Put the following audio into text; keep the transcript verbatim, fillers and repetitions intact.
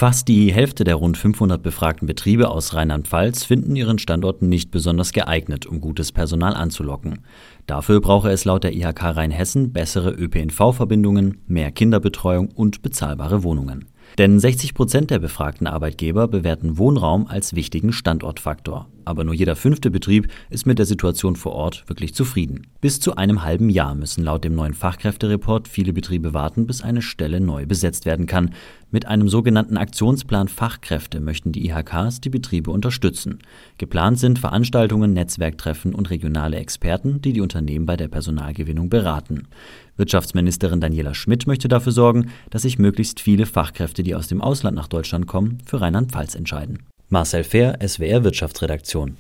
Fast die Hälfte der rund fünfhundert befragten Betriebe aus Rheinland-Pfalz finden ihren Standort nicht besonders geeignet, um gutes Personal anzulocken. Dafür brauche es laut der I H K Rheinhessen bessere Ö P N V-Verbindungen, mehr Kinderbetreuung und bezahlbare Wohnungen. Denn sechzig Prozent der befragten Arbeitgeber bewerten Wohnraum als wichtigen Standortfaktor. Aber nur jeder fünfte Betrieb ist mit der Situation vor Ort wirklich zufrieden. Bis zu einem halben Jahr müssen laut dem neuen Fachkräftereport viele Betriebe warten, bis eine Stelle neu besetzt werden kann. Mit einem sogenannten Aktionsplan Fachkräfte möchten die I H Ks die Betriebe unterstützen. Geplant sind Veranstaltungen, Netzwerktreffen und regionale Experten, die die Unternehmen bei der Personalgewinnung beraten. Wirtschaftsministerin Daniela Schmidt möchte dafür sorgen, dass sich möglichst viele Fachkräfte, die aus dem Ausland nach Deutschland kommen, für Rheinland-Pfalz entscheiden. Marcel Fehr, S W R Wirtschaftsredaktion.